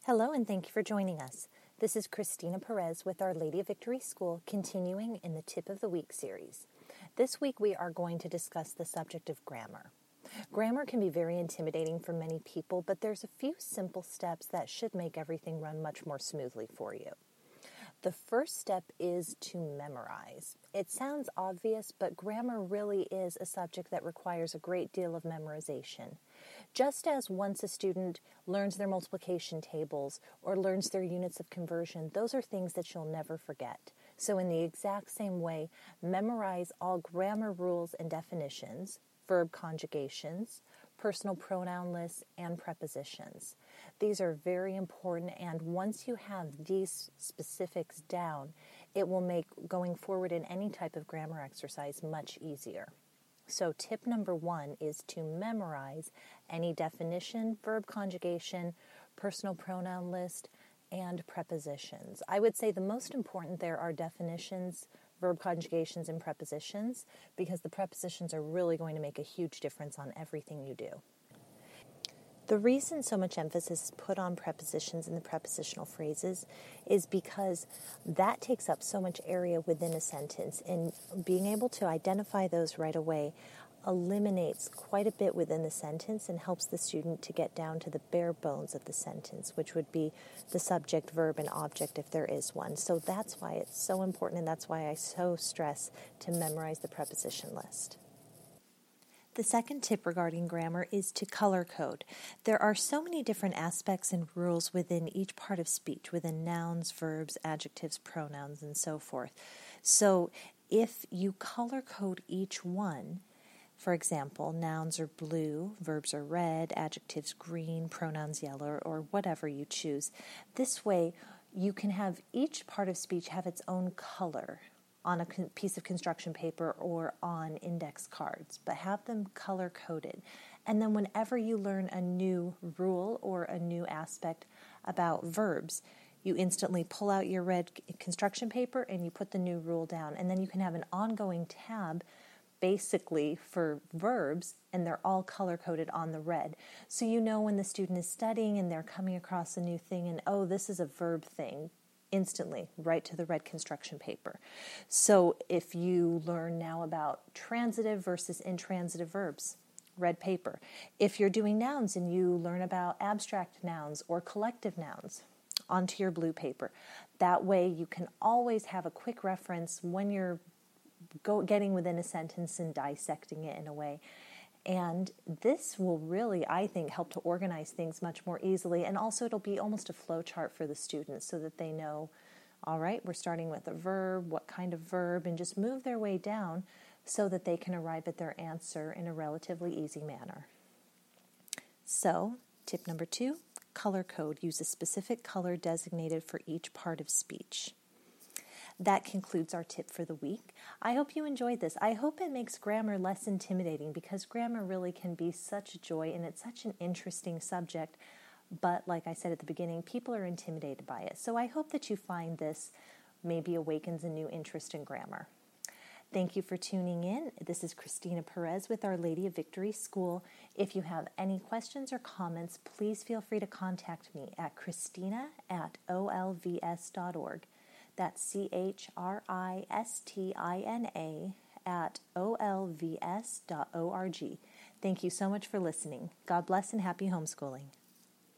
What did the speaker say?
Hello and thank you for joining us. This is Christina Perez with Our Lady of Victory School, continuing in the Tip of the Week series. This week we are going to discuss the subject of grammar. Grammar can be very intimidating for many people, but there's a few simple steps that should make everything run much more smoothly for you. The first step is to memorize. It sounds obvious, but grammar really is a subject that requires a great deal of memorization. Just as once a student learns their multiplication tables or learns their units of conversion, those are things that you'll never forget. So in the exact same way, memorize all grammar rules and definitions, verb conjugations, personal pronoun lists, and prepositions. These are very important, and once you have these specifics down, it will make going forward in any type of grammar exercise much easier. So tip number 1 is to memorize any definition, verb conjugation, personal pronoun list, and prepositions. I would say the most important there are definitions, verb conjugations, and prepositions, because the prepositions are really going to make a huge difference on everything you do. The reason so much emphasis is put on prepositions and the prepositional phrases is because that takes up so much area within a sentence, and being able to identify those right away eliminates quite a bit within the sentence and helps the student to get down to the bare bones of the sentence, which would be the subject, verb, and object if there is one. So that's why it's so important, and that's why I so stress to memorize the preposition list. The second tip regarding grammar is to color code. There are so many different aspects and rules within each part of speech, within nouns, verbs, adjectives, pronouns, and so forth. So if you color code each one, for example, nouns are blue, verbs are red, adjectives green, pronouns yellow, or whatever you choose. This way, you can have each part of speech have its own color on a piece of construction paper or on index cards, but have them color-coded. And then whenever you learn a new rule or a new aspect about verbs, you instantly pull out your red construction paper and you put the new rule down. And then you can have an ongoing tab basically for verbs, and they're all color-coded on the red. So you know when the student is studying and they're coming across a new thing and, oh, this is a verb thing, instantly, right to the red construction paper. So if you learn now about transitive versus intransitive verbs, red paper. If you're doing nouns and you learn about abstract nouns or collective nouns, onto your blue paper. That way you can always have a quick reference when you're getting within a sentence and dissecting it in a way. And this will really, I think, help to organize things much more easily. And also it'll be almost a flow chart for the students so that they know, all right, we're starting with a verb, what kind of verb, and just move their way down so that they can arrive at their answer in a relatively easy manner. So, tip number 2, color code. Use a specific color designated for each part of speech. That concludes our tip for the week. I hope you enjoyed this. I hope it makes grammar less intimidating, because grammar really can be such a joy and it's such an interesting subject. But like I said at the beginning, people are intimidated by it. So I hope that you find this maybe awakens a new interest in grammar. Thank you for tuning in. This is Christina Perez with Our Lady of Victory School. If you have any questions or comments, please feel free to contact me at christina@olvs.org. That's CHRISTINA@olvs.org. Thank you so much for listening. God bless and happy homeschooling.